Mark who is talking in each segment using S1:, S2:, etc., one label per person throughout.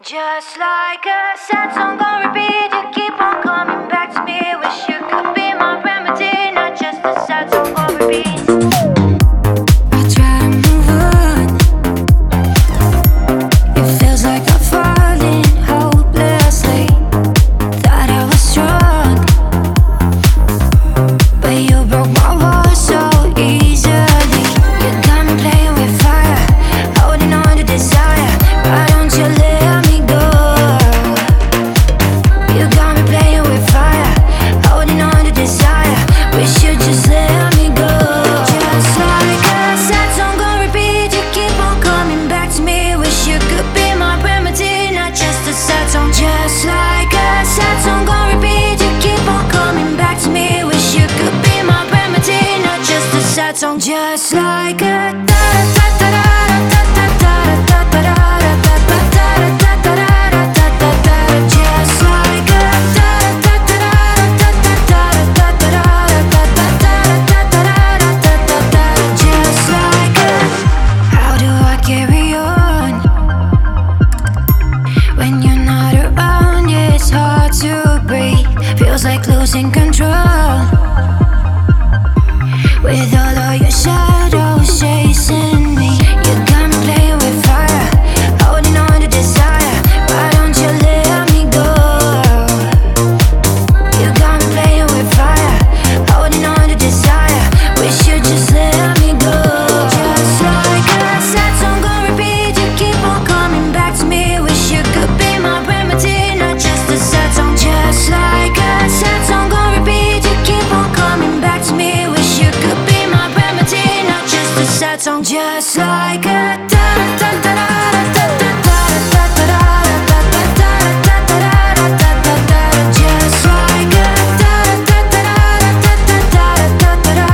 S1: Just like a sad song on repeat, you keep on coming back to me. Wish you could be my remedy, not just a sad song on repeat. I try to move on. It feels like I'm falling hopelessly. Thought I was strong, but you broke my walls so easily. You got me playing with fire, holding on to desire. Why don't you let me go? You got me playing with fire, holding on to desire. Wish you just let me go. Just like a sad song on repeat, you keep on coming back to me. Wish you could be my remedy, not just a sad song. Just like a sad song on repeat, you keep on coming back to me. Wish you could be my remedy, not just a sad song. Just like a da da da da da da da da da da. Feels like losing control with all of your shadows chasing me. You got me playing with fire, holding on to desire. Why don't you let me go? You got me playing with fire, holding on to desire. Wish you just let me go. Just like a sad song on repeat, you keep on coming back to me. Wish you could be my remedy, not just a sad song. Just like a sad song on repeat, you keep on coming back to me. Wish you could be my remedy, not just a sad song. Just like a da da da da da da da da da da. Just like a da da da da da da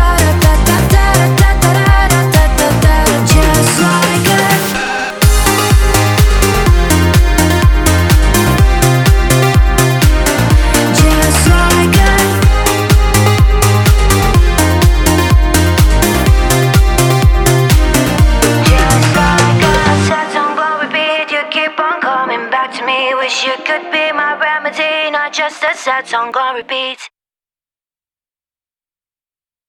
S1: da. Just like a wish you could be my remedy, not just a sad song on repeat.